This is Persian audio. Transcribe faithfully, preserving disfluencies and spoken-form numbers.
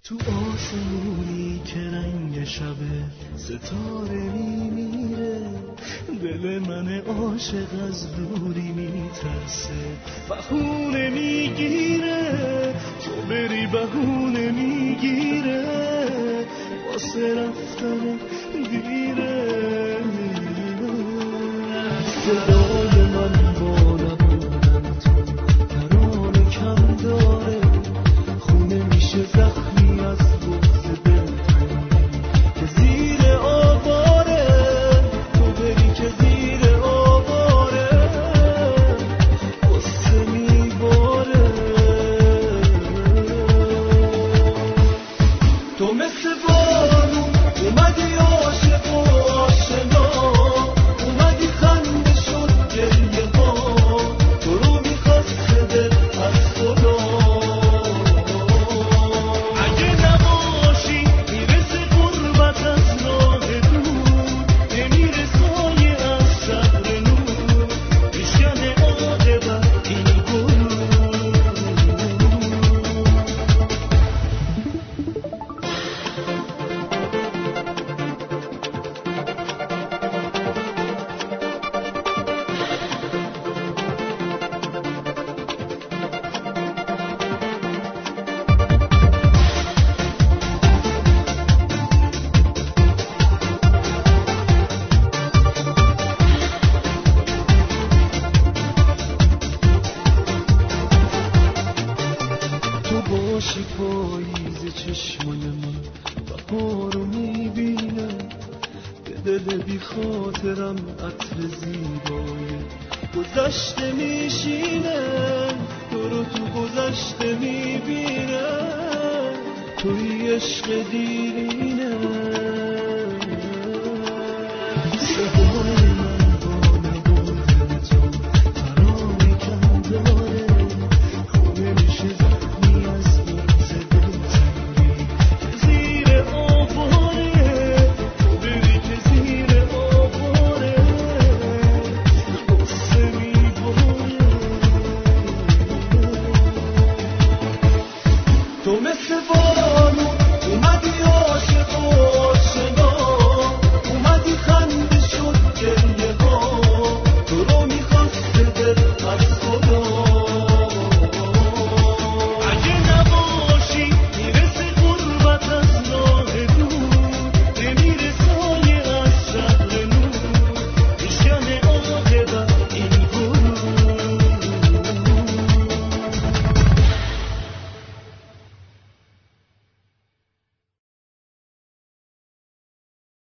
تو آسمونی که رنگ شب ستاره میمیره، دل من عاشق از دوری میترسه، بهونه میگیره، تو بری بهونه میگیره، واسه رفتن دیره. صدای من بالا بودن تو ترانه کم داره، خونه میشه زخمی از بغض دلتنگی که زیر آواره، تو بری که زیر آواره قصه میباره. تو مثل بارون اومدی عاشق و آشنا، اومدی خنده شد گریه ها، تو رو میخواسته دل از خدا. باشی پاییز چشمای من بهار رو میبینه، به دل بی خاطرم عطر زیبای گذشته میشینه، تو رو تو گذشته میبینه، توی عشق دیرینه. صدای من بالا بودن تو ترانه کم داره، خونه میشه زخمی از بغض دلتنگی که زیر آواره، تو بری که زیر آواره قصه میباره. تو مثل بارون